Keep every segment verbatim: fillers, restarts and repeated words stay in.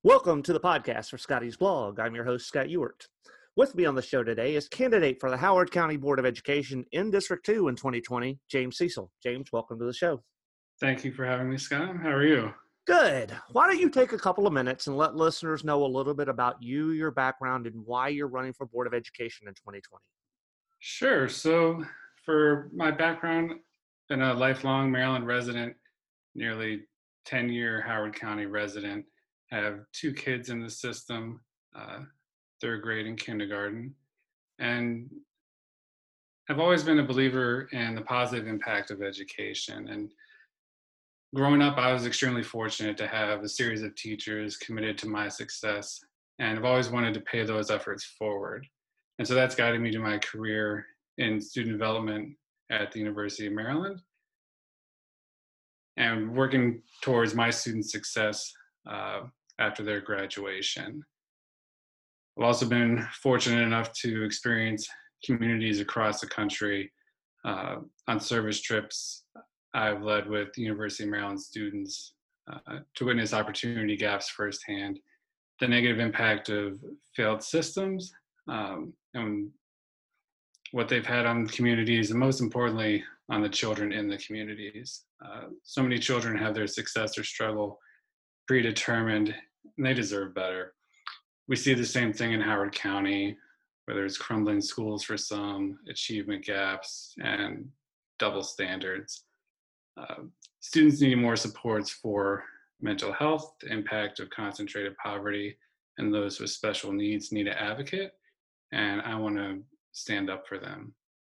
Welcome to the podcast for Scotty's Blog. I'm your host, Scott Ewart. With me on the show today is candidate for the Howard County Board of Education in District two in twenty twenty, James Cecil. James, welcome to the show. Thank you for having me, Scott. How are you? Good. Why don't you take a couple of minutes and let listeners know a little bit about you, your background, and why you're running for Board of Education in twenty twenty? Sure. So for my background, been a lifelong Maryland resident, nearly ten-year Howard County resident. I have two kids in the system, uh, third grade and kindergarten. And I've always been a believer in the positive impact of education. And growing up, I was extremely fortunate to have a series of teachers committed to my success. And I've always wanted to pay those efforts forward. And so that's guided me to my career in student development at the University of Maryland and working towards my students' success uh, after their graduation. I've also been fortunate enough to experience communities across the country uh, on service trips I've led with the University of Maryland students uh, to witness opportunity gaps firsthand, the negative impact of failed systems, um, and what they've had on communities, and most importantly, on the children in the communities. Uh, so many children have their success or struggle predetermined, and they deserve better. We see the same thing in Howard County, where there's crumbling schools for some, achievement gaps, and double standards. Uh, students need more supports for mental health, the impact of concentrated poverty, and those with special needs need an advocate, and I want to stand up for them.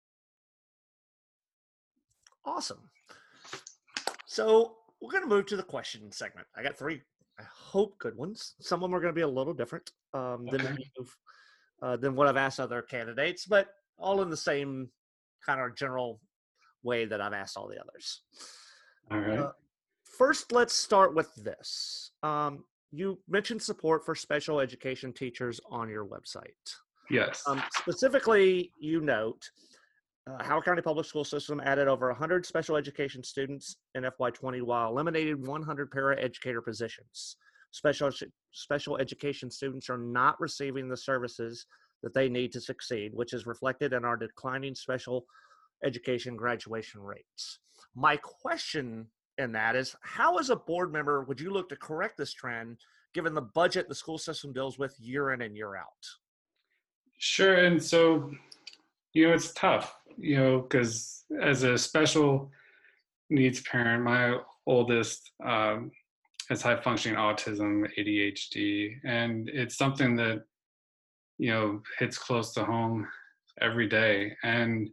Awesome. So we're going to move to the question segment. I got three, I hope, good ones. Some of them are going to be a little different um, than, Okay. uh, than what I've asked other candidates, but all in the same kind of general way that I've asked all the others. All right. Uh, first, let's start with this. Um, you mentioned support for special education teachers on your website. Yes. Um, specifically, you note uh, Howard County Public School System added over one hundred special education students in F Y twenty while eliminated one hundred paraeducator positions. Special, special education students are not receiving the services that they need to succeed, which is reflected in our declining special education graduation rates. My question in that is, how as a board member would you look to correct this trend given the budget the school system deals with year in and year out? Sure. And so, you know, it's tough, you know, because as a special needs parent, my oldest um, has high functioning autism, A D H D, and it's something that, you know, hits close to home every day. And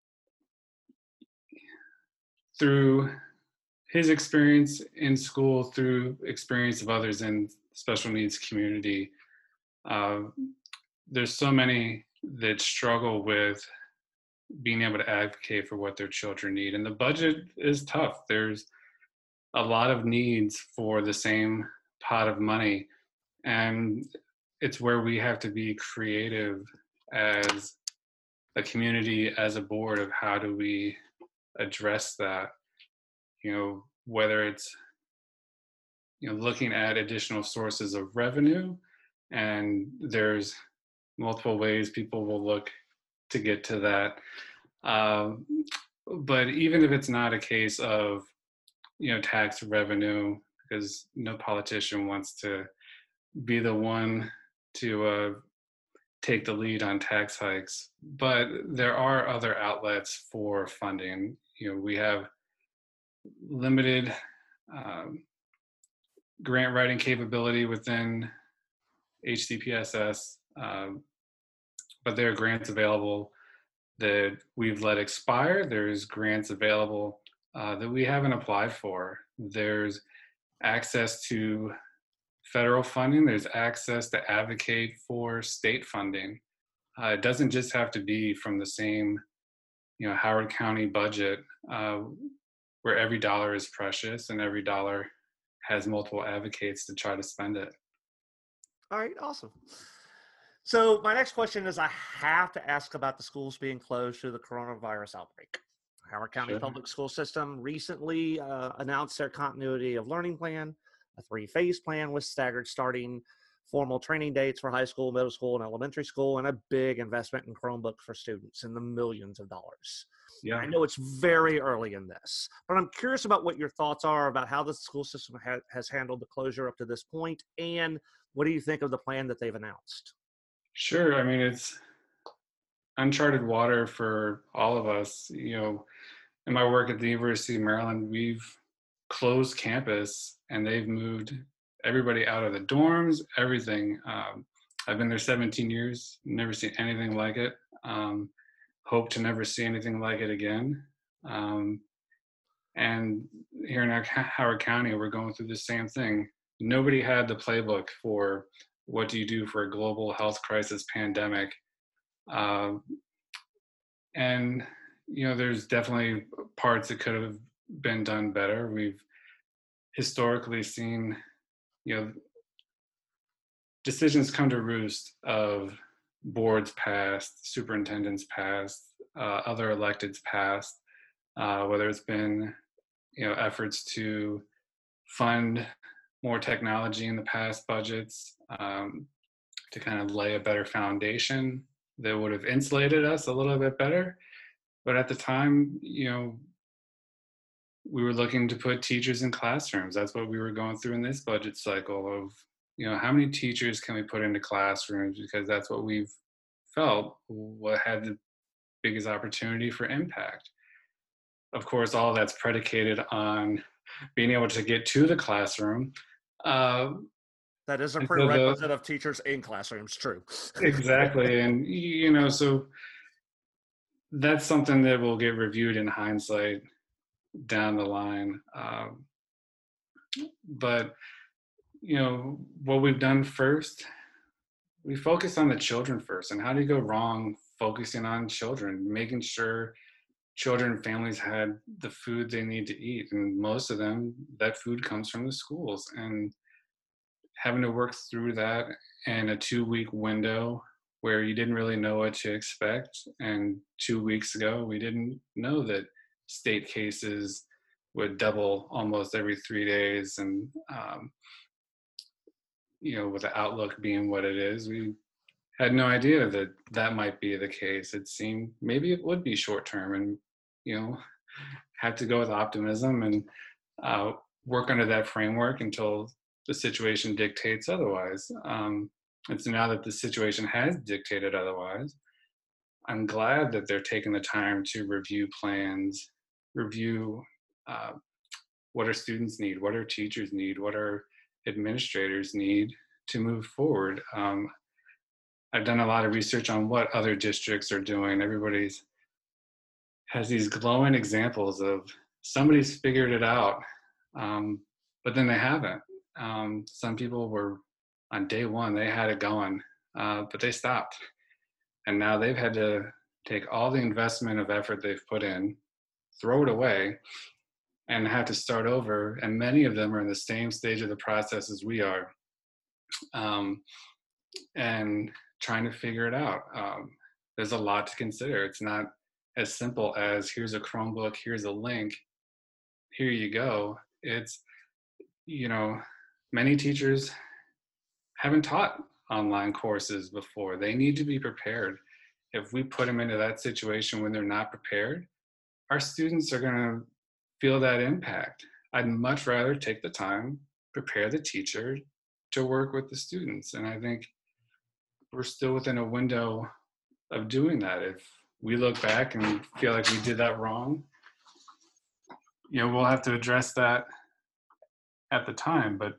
through his experience in school, through experience of others in special needs community, uh, there's so many that struggle with being able to advocate for what their children need. And the budget is tough. There's a lot of needs for the same pot of money. And it's where we have to be creative as a community, as a board, of how do we address that, you know, whether it's, you know, looking at additional sources of revenue, and there's multiple ways people will look to get to that. Um, but even if it's not a case of, you know, tax revenue, because no politician wants to be the one to uh, take the lead on tax hikes, but there are other outlets for funding. You know, we have limited um, grant writing capability within H C P S S, um, but there are grants available that we've let expire. There's grants available uh, that we haven't applied for. There's access to federal funding. There's access to advocate for state funding. Uh, it doesn't just have to be from the same, you know, Howard County budget, uh, where every dollar is precious and every dollar has multiple advocates to try to spend it. All right, awesome. So my next question is, I have to ask about the schools being closed due to the coronavirus outbreak. Howard County Sure. Public School System recently uh, announced their continuity of learning plan. A three-phase plan with staggered starting formal training dates for high school, middle school, and elementary school, and a big investment in Chromebooks for students in the millions of dollars. Yeah. I know it's very early in this, but I'm curious about what your thoughts are about how the school system ha- has handled the closure up to this point, and what do you think of the plan that they've announced? Sure. I mean, it's uncharted water for all of us. You know, in my work at the University of Maryland, we've closed campus and they've moved everybody out of the dorms, everything. Um, I've been there seventeen years, never seen anything like it. Um, hope to never see anything like it again. Um, and here in our, Howard County, we're going through the same thing. Nobody had the playbook for what do you do for a global health crisis pandemic. Uh, and, you know, there's definitely parts that could have been done better. We've historically seen, you know, decisions come to roost of boards passed, superintendents passed, uh, other electeds passed, uh, whether it's been, you know, efforts to fund more technology in the past budgets, um, to kind of lay a better foundation that would have insulated us a little bit better. But at the time, you know, we were looking to put teachers in classrooms. That's what we were going through in this budget cycle of, you know, how many teachers can we put into classrooms? Because that's what we've felt what had the biggest opportunity for impact. Of course, all that's predicated on being able to get to the classroom. Uh, That is a and so the, prerequisite of teachers in classrooms, true. exactly. And, you know, so that's something that will get reviewed in hindsight down the line. Um, but, you know, what we've done first, we focus on the children first. And how do you go wrong focusing on children, making sure children and families had the food they need to eat? And most of them, that food comes from the schools. And having to work through that in a two week window where you didn't really know what to expect. And two weeks ago, we didn't know that state cases would double almost every three days. And, um, you know, with the outlook being what it is, we had no idea that that might be the case. It seemed maybe it would be short term and, you know, had to go with optimism and uh, work under that framework until the situation dictates otherwise. Um, and so now that the situation has dictated otherwise, I'm glad that they're taking the time to review plans, review uh, what our students need, what our teachers need, what our administrators need to move forward. Um, I've done a lot of research on what other districts are doing. Everybody's has these glowing examples of somebody's figured it out, um, but then they haven't. Um, some people were on day one, they had it going, uh, but they stopped. And now they've had to take all the investment of effort they've put in, throw it away, and have to start over. And many of them are in the same stage of the process as we are, um, and trying to figure it out. Um, there's a lot to consider. It's not as simple as here's a Chromebook, here's a link, here you go. It's, you know, many teachers haven't taught online courses before. They need to be prepared. If we put them into that situation when they're not prepared, our students are going to feel that impact. I'd much rather take the time, prepare the teacher to work with the students. And I think we're still within a window of doing that. If we look back and feel like we did that wrong, you know, we'll have to address that at the time. But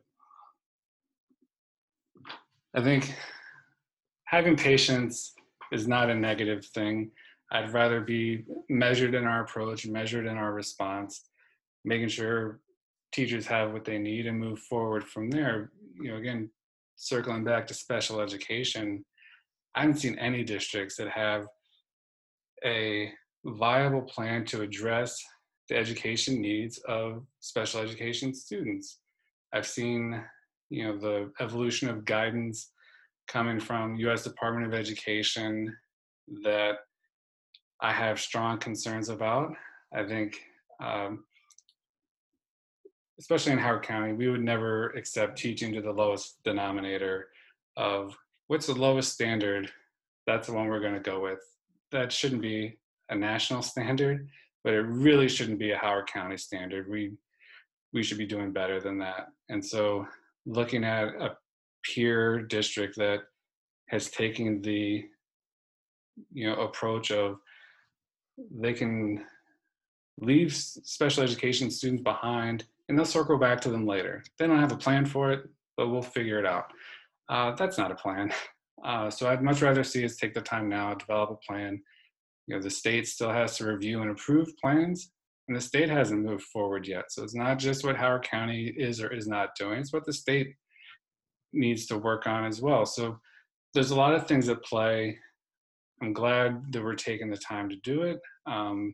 I think having patience is not a negative thing. I'd rather be measured in our approach, measured in our response, making sure teachers have what they need and move forward from there. You know, again, circling back to special education, I haven't seen any districts that have a viable plan to address the education needs of special education students. I've seen, you know, the evolution of guidance coming from U S Department of Education that I have strong concerns about. I think um, especially in Howard County, we would never accept teaching to the lowest denominator of what's the lowest standard. That's the one we're going to go with. That shouldn't be a national standard, but it really shouldn't be a Howard County standard. We we should be doing better than that. And so looking at a peer district that has taken the you know approach of they can leave special education students behind and they'll circle back to them later. They don't have a plan for it, but we'll figure it out. Uh, that's not a plan. Uh, so I'd much rather see us take the time now, develop a plan. You know, the state still has to review and approve plans, and the state hasn't moved forward yet. So it's not just what Howard County is or is not doing, it's what the state needs to work on as well. So there's a lot of things at play. I'm glad that we're taking the time to do it. Um,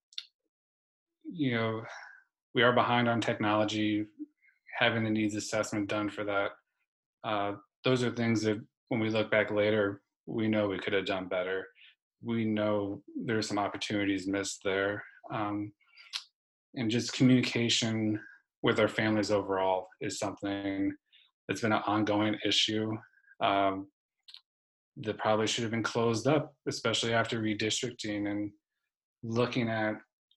you know, we are behind on technology, having the needs assessment done for that. Uh, those are things that when we look back later, we know we could have done better. We know there's some opportunities missed there. Um, and just communication with our families overall is something that's been an ongoing issue um, that probably should have been closed up, especially after redistricting and looking at,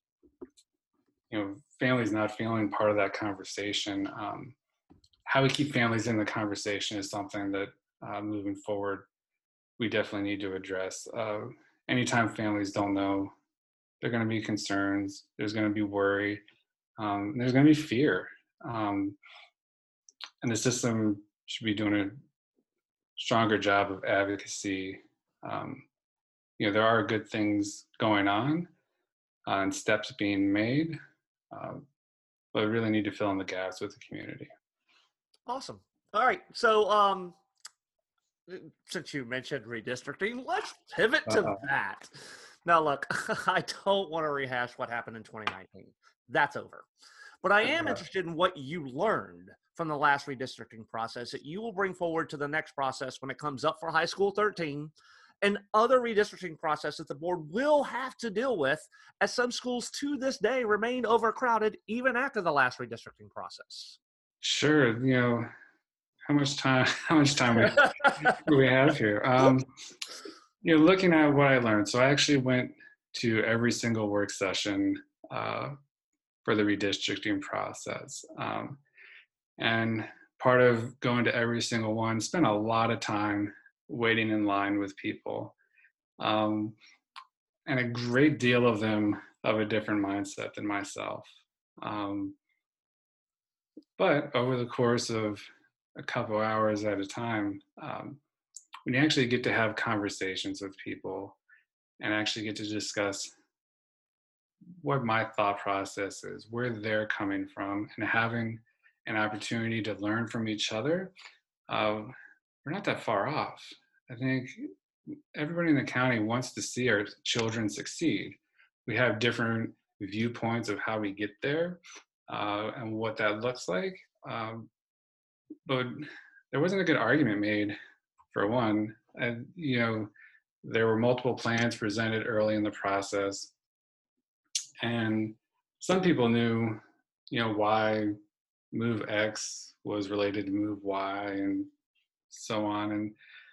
you know, families not feeling part of that conversation. Um, how we keep families in the conversation is something that uh, moving forward, we definitely need to address. Uh, anytime families don't know, there are going to be concerns, there's going to be worry, um, there's going to be fear. Um, and the system should be doing a stronger job of advocacy. Um, you know, there are good things going on uh, and steps being made, uh, but we really need to fill in the gaps with the community. Awesome. All right. So, um, since you mentioned redistricting, let's pivot to uh-huh. that. Now, look, I don't want to rehash what happened in twenty nineteen. That's over. But I am uh-huh. interested in what you learned from the last redistricting process that you will bring forward to the next process when it comes up for High School thirteen and other redistricting processes the board will have to deal with, as some schools to this day remain overcrowded even after the last redistricting process. Sure. You know, how much time, how much time we, do we have here? Um, you know, looking at what I learned. So I actually went to every single work session uh, for the redistricting process. Um, and part of going to every single one, spent a lot of time waiting in line with people. Um, and a great deal of them of a different mindset than myself. Um, but over the course of a couple hours at a time, um, when you actually get to have conversations with people and actually get to discuss what my thought process is, where they're coming from, and having an opportunity to learn from each other, uh, we're not that far off. I think everybody in the county wants to see our children succeed. We have different viewpoints of how we get there uh, and what that looks like. Um, but there wasn't a good argument made, for one. And, you know, there were multiple plans presented early in the process. And some people knew, you know, why move X was related to move Y and so on. And,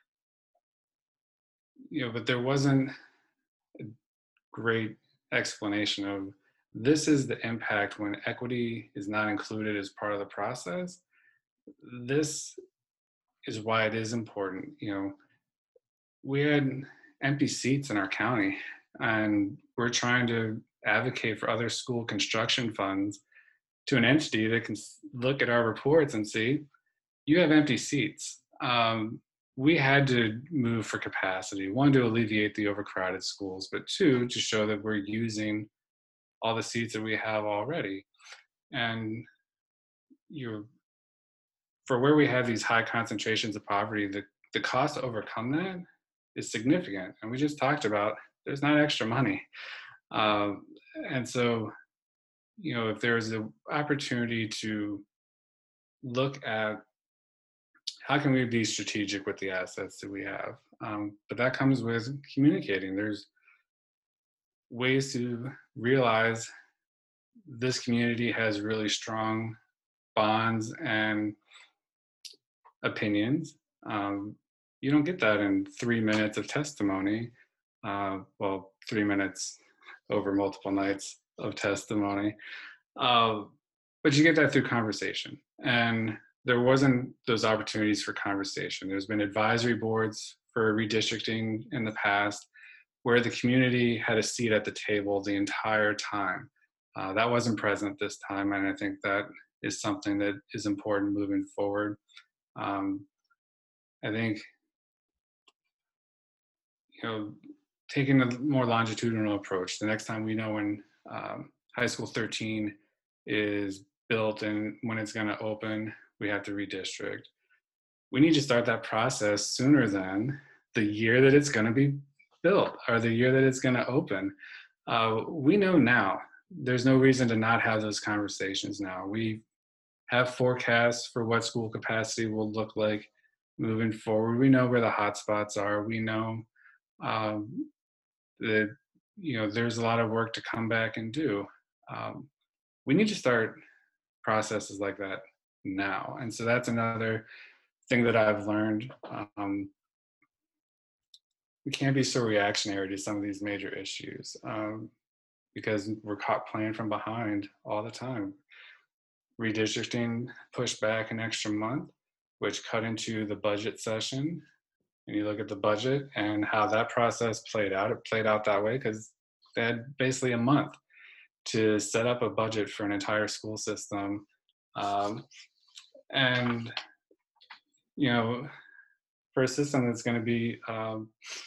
you know, but there wasn't a great explanation of this is the impact when equity is not included as part of the process. This is why it is important. You know, we had empty seats in our county, and we're trying to advocate for other school construction funds to an entity that can look at our reports and see, you have empty seats. Um, we had to move for capacity, one, to alleviate the overcrowded schools, but two, to show that we're using all the seats that we have already. And you, for where we have these high concentrations of poverty, the, the cost to overcome that is significant. And we just talked about, there's not extra money. Um, and so, you know, if there's an opportunity to look at how can we be strategic with the assets that we have, um, but that comes with communicating. There's ways to realize this community has really strong bonds and opinions. Um, you don't get that in three minutes of testimony. Uh, well, three minutes over multiple nights of testimony. Uh, but you get that through conversation. And there wasn't those opportunities for conversation. There's been advisory boards for redistricting in the past where the community had a seat at the table the entire time. Uh, that wasn't present this time, and I think that is something that is important moving forward. Um, I think, you know, taking a more longitudinal approach, the next time we know when um, High School thirteen is built and when it's going to open, we have to redistrict. We need to start that process sooner than the year that it's going to be built or the year that it's going to open. Uh, we know now. There's no reason to not have those conversations now. We have forecasts for what school capacity will look like moving forward. We know where the hot spots are. We know um, that, you know, there's a lot of work to come back and do. Um, we need to start processes like that now. And so that's another thing that I've learned. Um, we can't be so reactionary to some of these major issues um, because we're caught playing from behind all the time. Redistricting pushed back an extra month, which cut into the budget session. And you look at the budget and how that process played out. It played out that way because they had basically a month to set up a budget for an entire school system. Um, and, you know, for a system that's going to be, um,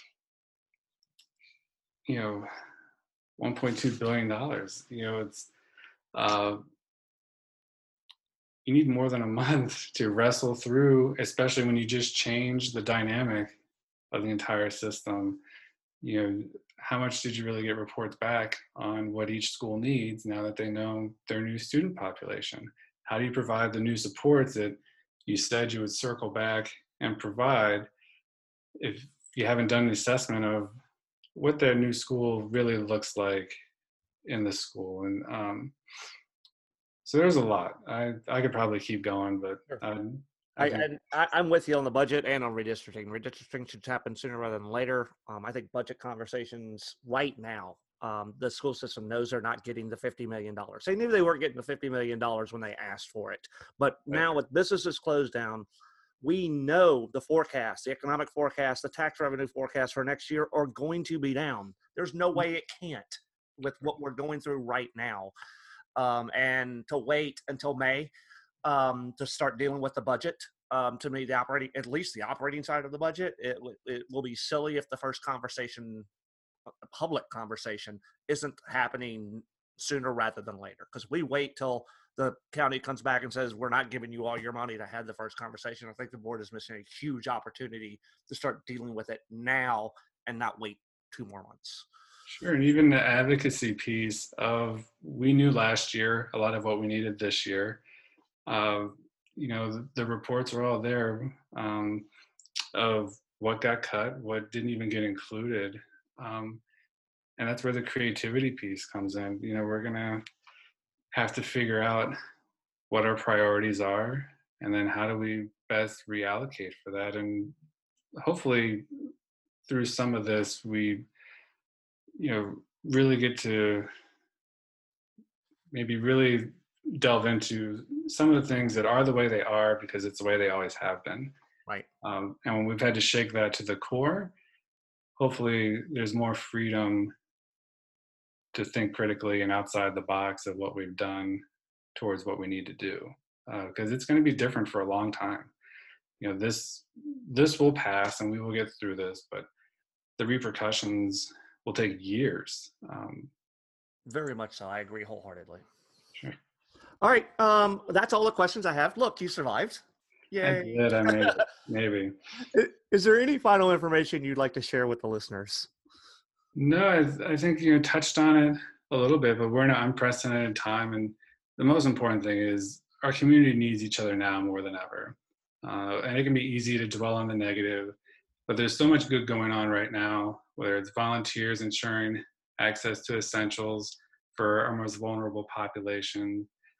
you know, one point two billion dollars, you know, it's, uh, you need more than a month to wrestle through, especially when you just change the dynamic of the entire system. You know, how much did you really get reports back on what each school needs now that they know their new student population? How do you provide the new supports that you said you would circle back and provide if you haven't done an assessment of what their new school really looks like in the school? And um, so there's a lot. I, I could probably keep going, but Sure. um, I, and I, I'm with you on the budget and on redistricting. Redistricting should happen sooner rather than later. Um, I think budget conversations right now, um, the school system knows they're not getting the fifty million dollars. They knew they weren't getting the fifty million dollars when they asked for it. But now with businesses closed down, we know the forecast, the economic forecast, the tax revenue forecast for next year are going to be down. There's no way it can't with what we're going through right now. Um, and to wait until May um, to start dealing with the budget. Um, to me, the operating, at least the operating side of the budget, it, it will be silly if the first conversation, public conversation, isn't happening sooner rather than later. Because we wait till the county comes back and says, we're not giving you all your money to have the first conversation. I think the board is missing a huge opportunity to start dealing with it now and not wait two more months. Sure, and even the advocacy piece of, we knew last year a lot of what we needed this year. Uh, you know, the, the reports are all there um, of what got cut, what didn't even get included. Um, and that's where the creativity piece comes in. You know, we're gonna have to figure out what our priorities are, and then how do we best reallocate for that. And hopefully through some of this, we, you know, really get to maybe really delve into some of the things that are the way they are because it's the way they always have been. Right. Um, and when we've had to shake that to the core, hopefully there's more freedom to think critically and outside the box of what we've done towards what we need to do. Because uh, it's going to be different for a long time. You know, this this will pass and we will get through this, but the repercussions will take years. Um, Very much so. I agree wholeheartedly. Sure. All right. Um, that's all the questions I have. Look, you survived. Yay. I did. I made it. Maybe. Is there any final information you'd like to share with the listeners? No, I, I think you touched on it a little bit, but we're in an unprecedented time. And the most important thing is our community needs each other now more than ever. Uh, and it can be easy to dwell on the negative, but there's so much good going on right now, whether it's volunteers ensuring access to essentials for our most vulnerable population,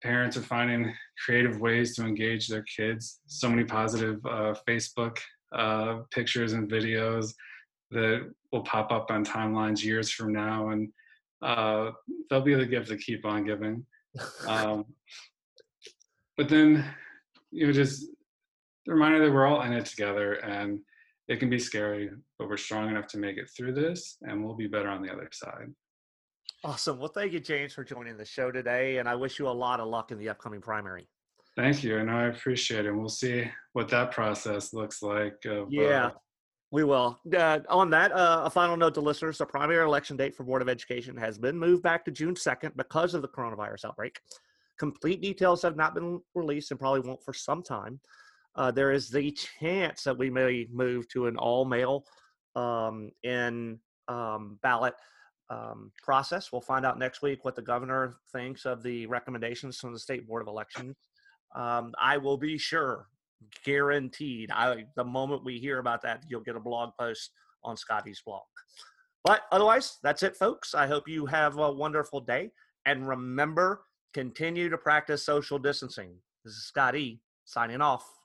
parents are finding creative ways to engage their kids. So many positive uh, Facebook uh, pictures and videos that will pop up on timelines years from now, and uh, they'll be the gift to keep on giving. Um, but then, you know, just the reminder that we're all in it together, and it can be scary, but we're strong enough to make it through this, and we'll be better on the other side. Awesome. Well, thank you, James, for joining the show today, and I wish you a lot of luck in the upcoming primary. Thank you, and I appreciate it. We'll see what that process looks like. Of, Yeah, uh, we will. Uh, on that, uh, a final note to listeners, the primary election date for Board of Education has been moved back to June second because of the coronavirus outbreak. Complete details have not been released and probably won't for some time. Uh, there is the chance that we may move to an all-mail um, in um, ballot um, process. We'll find out next week what the governor thinks of the recommendations from the State Board of Elections. Um, I will be sure, guaranteed, I, the moment we hear about that, you'll get a blog post on Scotty's blog. But otherwise, that's it, folks. I hope you have a wonderful day. And remember, continue to practice social distancing. This is Scott E. signing off.